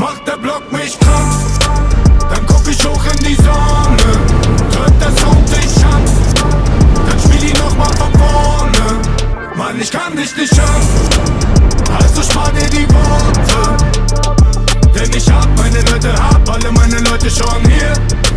Macht der Block mich krank, dann guck ich hoch in die Sonne. Drückt der Sound dich an, dann spiel ihn nochmal von vorne. Mann, ich kann dich nicht hören, also spar dir die Worte. Denn ich hab meine Leute, hab alle meine Leute schon hier.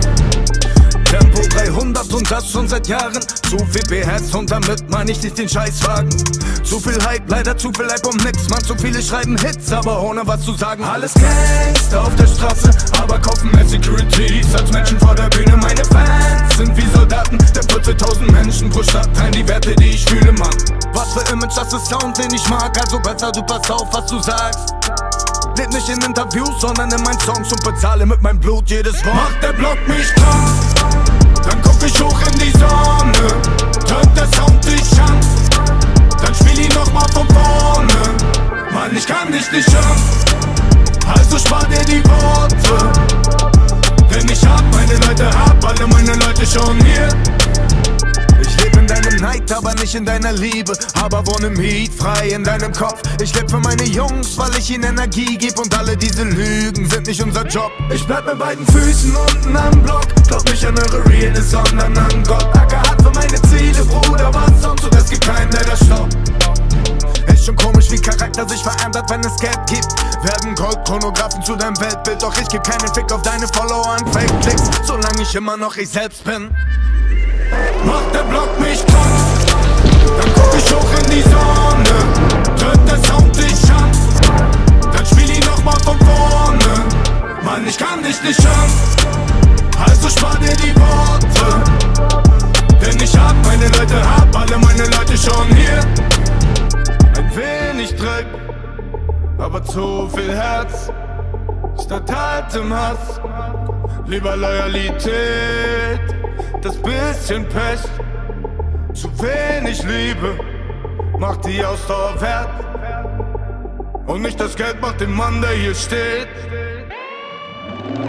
Tempo 300 und das schon seit Jahren. Zu viel BHs und damit mein ich nicht den Scheißwagen. Zu viel Hype, leider zu viel Hype um nix. Man, zu viele schreiben Hits, aber ohne was zu sagen. Alles Gangster auf der Straße, aber kaufen mehr Securities als Menschen vor der Bühne. Meine Fans sind wie Soldaten, der 14.000 Menschen pro Stadt teilen die Werte, die ich fühle, Mann. Was für Image, das ist Sound, den ich mag. Also besser, du pass auf, was du sagst. Leb nicht in Interviews, sondern in meinen Songs und bezahle mit meinem Blut jedes Wort. Macht der Block mich krank, dann guck ich hoch in die Sonne. Drückt der Sound dich an, dann spiel ihn nochmal von vorne. Mann, ich kann dich nicht hören, also spar dir die Worte. Denn ich hab meine Leute, hab alle meine Leute schon hier. Ich leb in deinem Neid, aber nicht in deiner Liebe. Aber wohne im Heat, frei in deinem Kopf. Ich leb für meine Jungs, weil ich ihnen Energie geb. Und alle diese Lügen sind nicht unser Job. Ich bleib mit beiden Füßen unten am Block. Glaub nicht an eure Realness, sondern an Gott. Acker hat für meine Ziele, Bruder, was sonst? Und es gibt keinen, der das stoppt. Ist schon komisch, wie Charakter sich verändert, wenn es Geld gibt. Werden Goldchronographen zu deinem Weltbild. Doch ich geb keinen Fick auf deine Follower und Fake-Klicks, solange ich immer noch ich selbst bin. Macht der Block mich krank, dann guck ich hoch in die Sonne. Drückt der Sound dich an, dann spiel ihn nochmal von vorne. Mann, ich kann dich nicht hören, also spar dir die Worte. Denn ich hab meine Leute, hab alle meine Leute schon hier. Ein wenig Dreck, aber zu viel Herz statt hartem Hass. Lieber Loyalität, das bisschen Pech. Zu wenig Liebe macht die Ausdauer wert. Und nicht das Geld macht den Mann, der hier steht.